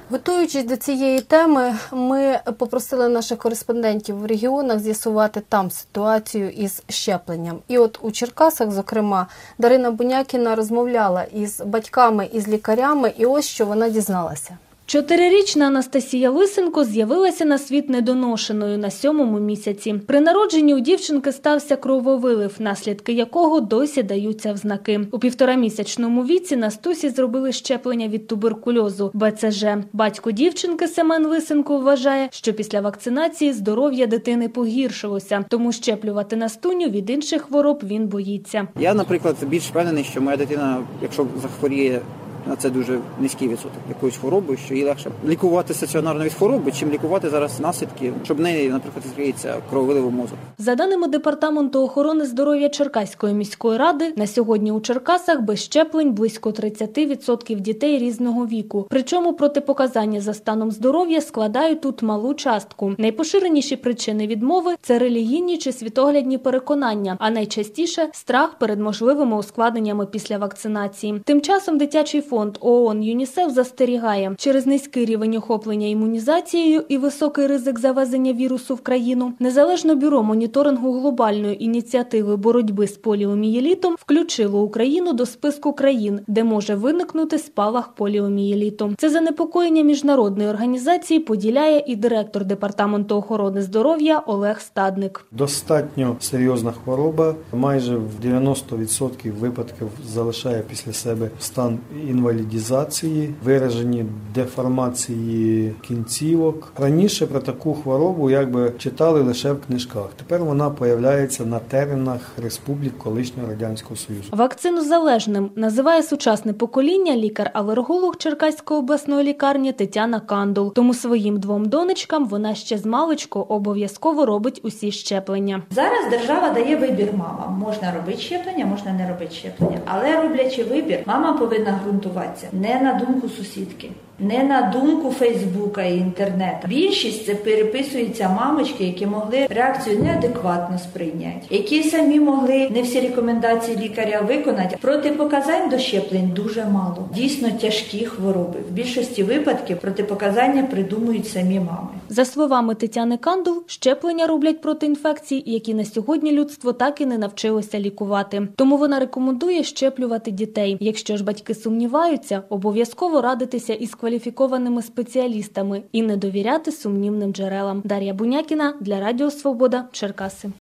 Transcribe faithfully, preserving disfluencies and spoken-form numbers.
Готуючись до цієї теми, ми попросили наших кореспондентів в регіонах з'ясувати там ситуацію із щепленням. І от у Черкасах, зокрема, Дарина Бунякіна розмовляла із батьками, із лікарями, і ось що вона дізналася. Чотирирічна Анастасія Лисенко з'явилася на світ недоношеною на сьомому місяці. При народженні у дівчинки стався крововилив, наслідки якого досі даються в знаки. У півторамісячному віці Настусі зробили щеплення від туберкульозу – Б Ц Ж. Батько дівчинки Семен Лисенко вважає, що після вакцинації здоров'я дитини погіршилося, тому щеплювати Настуню від інших хвороб він боїться. Я, наприклад, більш впевнений, що моя дитина, якщо захворіє, а це дуже низький відсоток якоїсь хвороби, що їй легше лікувати стаціонарно від хвороби, чим лікувати зараз наслідки, щоб в неї, наприклад, відкриється крововилив у мозок. За даними Департаменту охорони здоров'я Черкаської міської ради, на сьогодні у Черкасах без щеплень близько тридцять відсотків дітей різного віку. Причому протипоказання за станом здоров'я складають тут малу частку. Найпоширеніші причини відмови – це релігійні чи світоглядні переконання, а найчастіше – страх перед можливими ускладненнями після вакцинації. Тим часом дитячий фонд О О Н ЮНІСЕФ застерігає, через низький рівень охоплення імунізацією і високий ризик завезення вірусу в країну, Незалежне бюро моніторингу глобальної ініціативи боротьби з поліомієлітом включило Україну до списку країн, де може виникнути спалах поліомієліту. Це занепокоєння міжнародної організації поділяє і директор Департаменту охорони здоров'я Олег Стадник. Достатньо серйозна хвороба, майже в дев'яносто відсотків випадків залишає після себе стан інвалідізації, виражені деформації кінцівок. Раніше про таку хворобу якби читали лише в книжках. Тепер вона появляється на теренах республік колишнього Радянського Союзу. Вакцинозалежним називає сучасне покоління лікар-алерголог Черкаської обласної лікарні Тетяна Кандул. Тому своїм двом донечкам вона ще з маличку обов'язково робить усі щеплення. Зараз держава дає вибір мамам. Можна робити щеплення, можна не робити щеплення. Але роблячи вибір, мама повинна ґрунтуватися не на думку сусідки, не на думку Фейсбука і інтернету. Більшість це переписуються мамочки, які могли реакцію неадекватно сприйняти, які самі могли не всі рекомендації лікаря виконати. Протипоказань до щеплень дуже мало. Дійсно тяжкі хвороби. В більшості випадків протипоказання придумують самі мами. За словами Тетяни Кандул, щеплення роблять проти інфекцій, які на сьогодні людство так і не навчилося лікувати. Тому вона рекомендує щеплювати дітей. Якщо ж батьки сумніваються, обов'язково радитися із кваліфікованими спеціалістами і не довіряти сумнівним джерелам. Дар'я Бунякіна для Радіо Свобода, Черкаси.